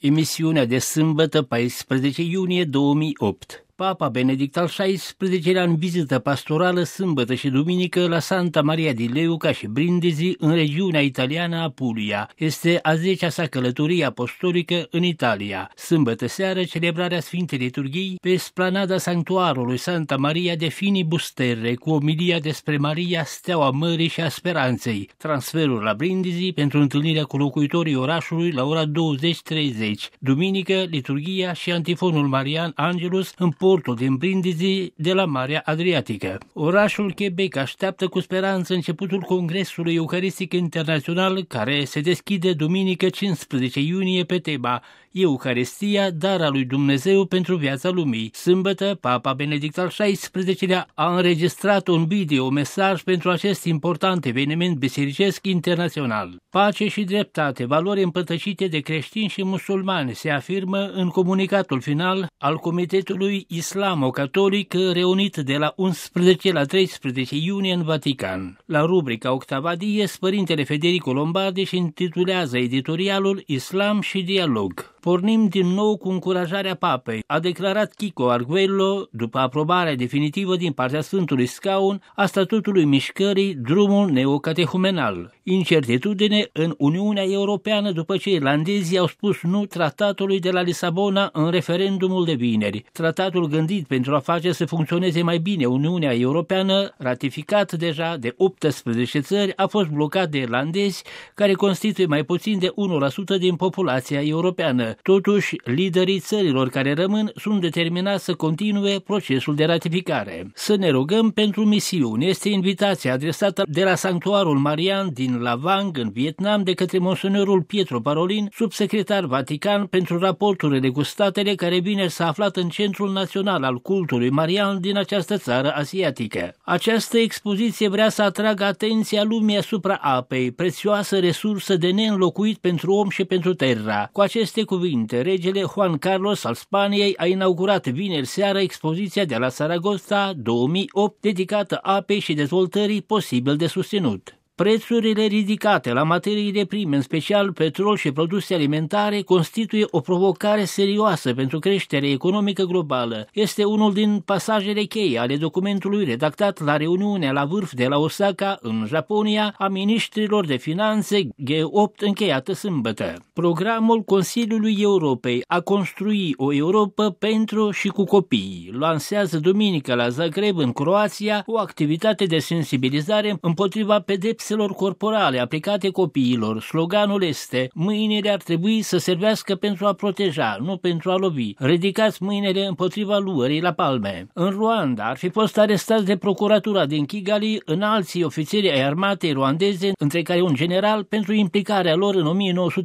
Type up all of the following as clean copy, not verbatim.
Emisiunea de sâmbătă 14 iunie 2008. Papa Benedict al XVI-lea în vizită pastorală sâmbătă și duminică la Santa Maria di Leuca și Brindisi în regiunea italiană Apulia. Este a 10-a sa călătorie apostolică în Italia. Sâmbătă seară celebrarea Sfintei Liturghii pe splanada sanctuarului Santa Maria de Finibus Terre cu omilia despre Maria, steaua mării și a speranței. Transferul la Brindisi pentru întâlnirea cu locuitorii orașului la ora 20:30. Duminică liturghia și antifonul Marian Angelus în portul din Brindisi de la Marea Adriatică. Orașul Quebec așteaptă cu speranță începutul Congresului Eucaristic Internațional care se deschide duminică 15 iunie pe tema Eucaristia, dar al lui Dumnezeu pentru viața lumii. Sâmbătă, Papa Benedict al XVI-lea a înregistrat un video-mesaj pentru acest important eveniment bisericesc internațional. Pace și dreptate, valori împărtășite de creștini și musulmani, se afirmă în comunicatul final al Comitetului Islamo-Catolic reunit de la 11 la 13 iunie în Vatican. La rubrica Octava Dies, părintele Federico Lombardi își intitulează editorialul Islam și dialog. Pornim din nou cu încurajarea papei, a declarat Chico Arguello după aprobarea definitivă din partea Sfântului Scaun a statutului mișcării Drumul Neocatehumenal. Incertitudine în Uniunea Europeană după ce irlandezii au spus nu tratatului de la Lisabona în referendumul de vineri. Tratatul gândit pentru a face să funcționeze mai bine Uniunea Europeană, ratificat deja de 18 țări, a fost blocat de irlandezi, care constituie mai puțin de 1% din populația europeană. Totuși, liderii țărilor care rămân sunt determinați să continue procesul de ratificare. Să ne rugăm pentru misiuni. Este invitația adresată de la Sanctuarul Marian din Lavang, în Vietnam, de către monsenorul Pietro Parolin, subsecretar Vatican pentru raporturile cu statele care vineri s-a aflat în centrul național al cultului marian din această țară asiatică. Această expoziție vrea să atragă atenția lumii asupra apei, prețioasă resursă de neînlocuit pentru om și pentru terra. Cu aceste cuvinte, regele Juan Carlos al Spaniei a inaugurat vineri seară expoziția de la Saragossa 2008 dedicată apei și dezvoltării posibil de susținut. Prețurile ridicate la materiile prime, în special petrol și produse alimentare, constituie o provocare serioasă pentru creșterea economică globală. Este unul din pasajele cheie ale documentului redactat la reuniunea la vârf de la Osaka, în Japonia, a ministrilor de finanțe G8 încheiată sâmbătă. Programul Consiliului Europei a construi o Europă pentru și cu copiii lansează duminică la Zagreb, în Croația, o activitate de sensibilizare împotriva pedepselor corporale aplicate copiilor. Sloganul este: mâinile ar trebui să servească pentru a proteja, nu pentru a lovi. Ridicați mâinile împotriva luării la palme. În Rwanda ar fi fost arestați de procuratura din Kigali înalții ofițeri ai armatei ruandeze, între care un general, pentru implicarea lor în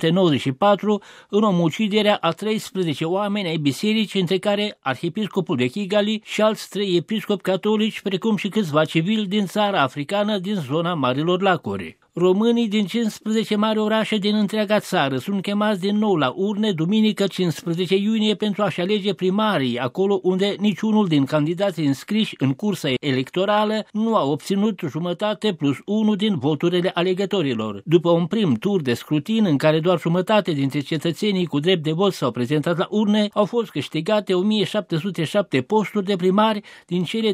1994 în omuciderea a 13 oameni ai bisericii, între care arhiepiscopul de Kigali și alți 3 episcopi catolici, precum și câțiva civili din țara africană din zona Marilor Lacuri. Românii din 15 mari orașe din întreaga țară sunt chemați din nou la urne duminică 15 iunie pentru a-și alege primarii, acolo unde niciunul din candidații înscriși în cursa electorală nu a obținut jumătate plus 1 din voturile alegătorilor. După un prim tur de scrutin în care doar jumătate dintre cetățenii cu drept de vot s-au prezentat la urne, au fost câștigate 1707 posturi de primari din cele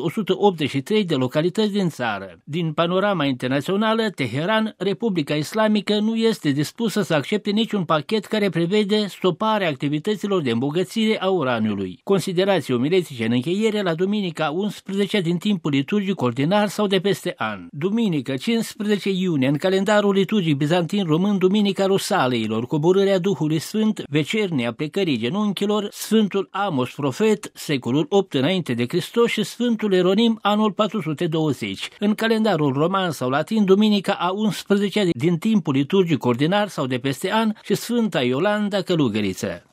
3183 de localități din țară. Din panorama internațională, Teheran, Republica Islamică nu este dispusă să accepte niciun pachet care prevede stoparea activităților de îmbogățire a uraniului. Considerații omiletice în încheiere la duminica 11 din timpul liturgic ordinar sau de peste an. Duminică 15 iunie, în calendarul liturgic bizantin român, Duminica Rusaleilor, coborârea Duhului Sfânt, vecernia plecării genunchilor, Sfântul Amos Profet, secolul 8 înainte de Hristos și Sfântul Eronim, anul 420. În calendarul roman sau latin, duminica a 11 din timpul liturgic ordinar sau de peste an și Sfânta Iolanda Călugăriță.